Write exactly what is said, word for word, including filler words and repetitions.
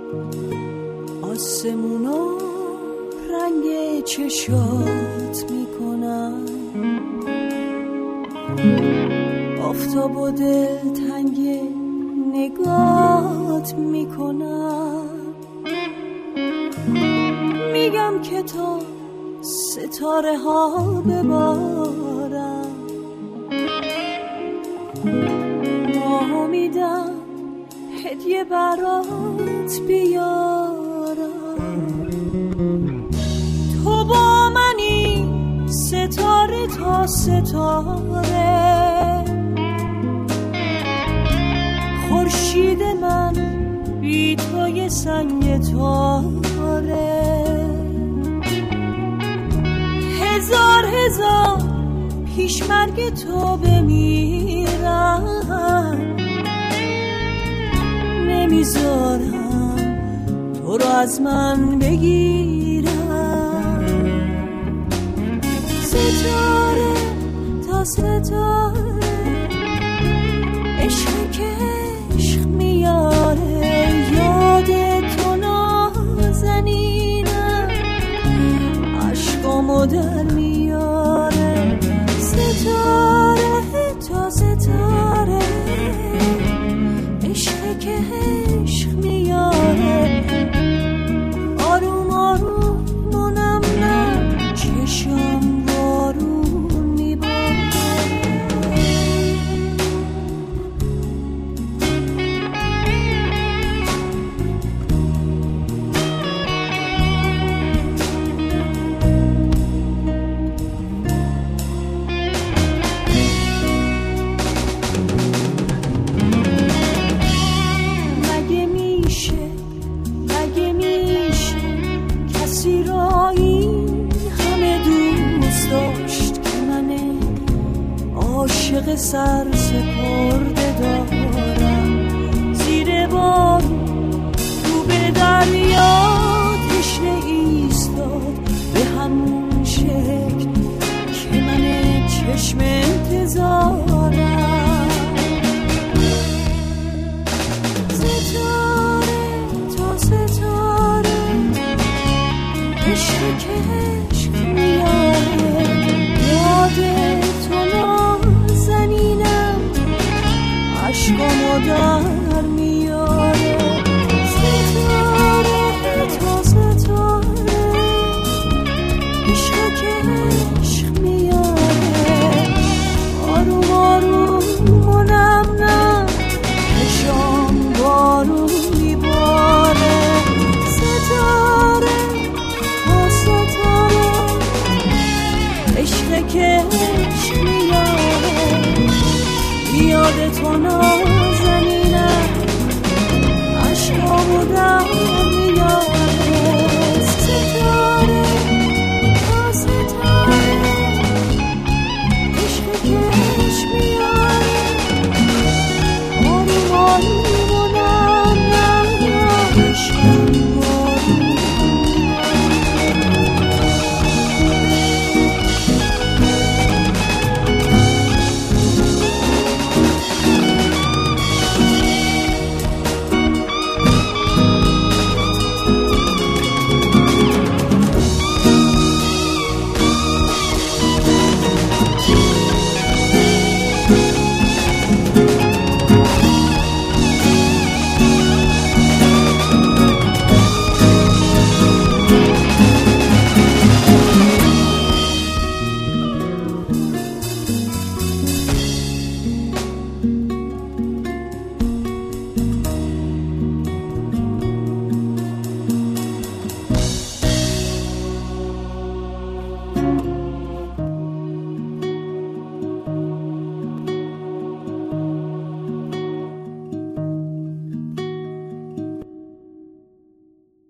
آسمونو رنگ چشات میکنم، آفتاب و دلتنگ نگات میکنم. میگم که تا ستاره ها ببارم، ماه میدم هدیه برات بیارم. تو با منی ستاره تا ستاره، خورشید من بی توی سنگ تاره. هزار هزار پیش مرگ تو بمیرم، نمیذارم تو رو از من بگیرم. ستاره تا ستاره، عشق که عشق میاره، یاد تو نازنینم عشقامو در میاره. ستاره تا ستاره، عشق که عشق میاره، آروم آروم منم نم چشم بارون میباره. عاشق سر سپرده دارم، زیر بارون رو به دریا تشنه ایستاد، به همون شکل که من چشم انتظارم. ستاره تا ستاره، عشق که عشق میاره، یاد تو نازنینم عشقامو در میاره. ستاره تا ستاره، عشق که عشق میاره، آروم آروم منم نم چشام بارون میباره. ستاره تا ستاره، عشق که عشق میاره، یاد تو نازنینم عشقامو در